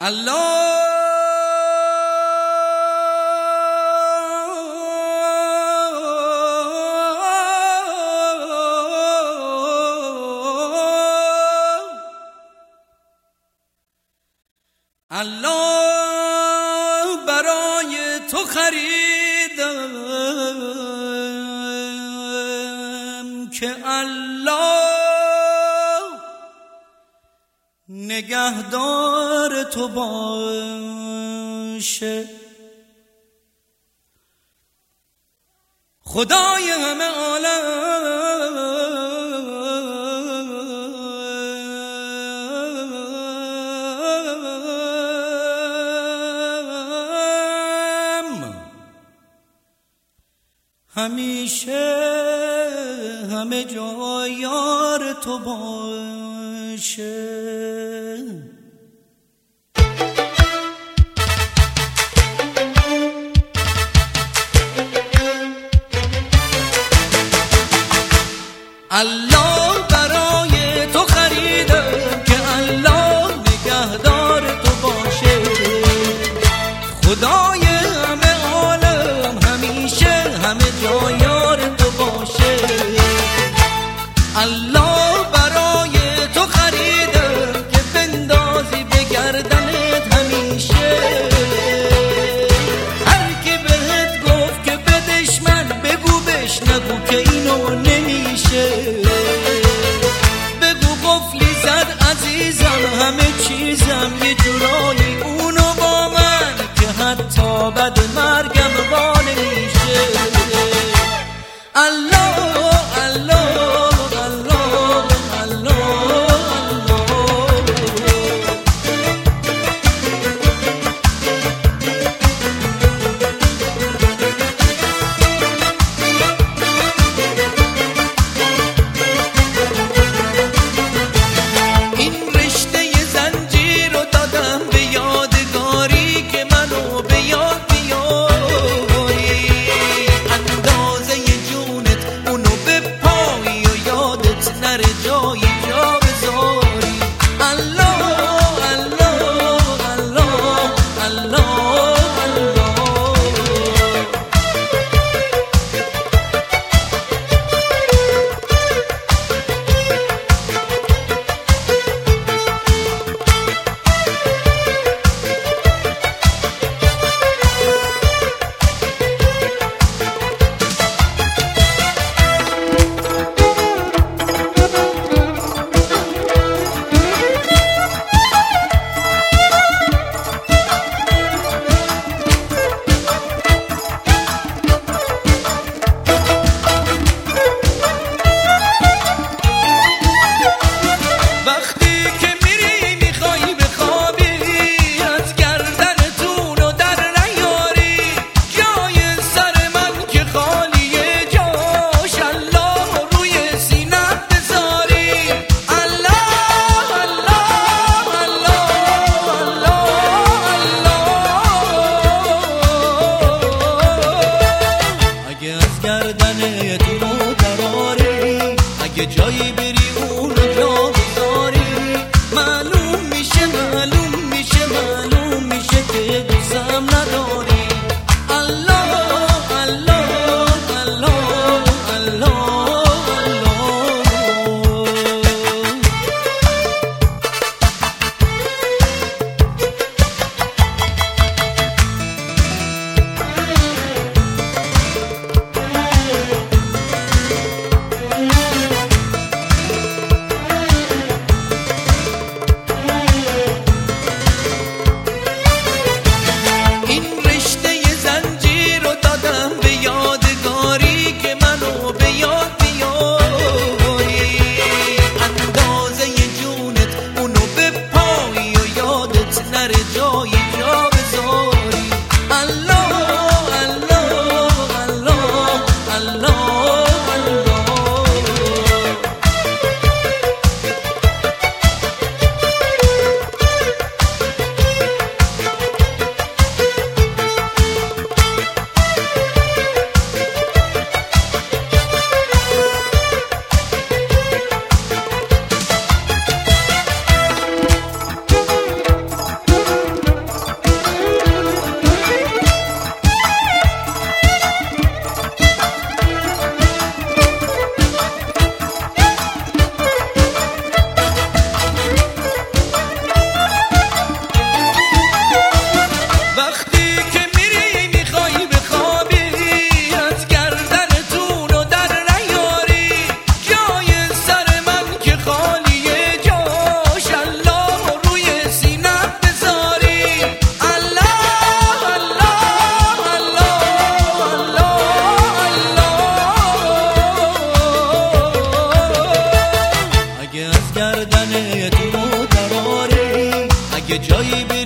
الله الله برای تو خریدم که الله نگهدار تو باشه. خدای همه عالم همیشه همه جا یار تو باشه. الله برای تو خریدم که الله نگهدار تو باشه. خدای همه عالم همیشه همه جا یار تو باشه. الله برای تو خریدم که بندازی به گردنت همیشه. هر کی بهت گفت که بدش من بگو بش نگو که اینو نمیشه. بگو قفلی زد عزیزم همه چیزم یه جورایی اونو با من که حتی بعد مرگم با نمیشه. الله اگه جایی بری اونو جا بذاری معلوم میشه که دوستم نداری. الله الله الله الله یه جایی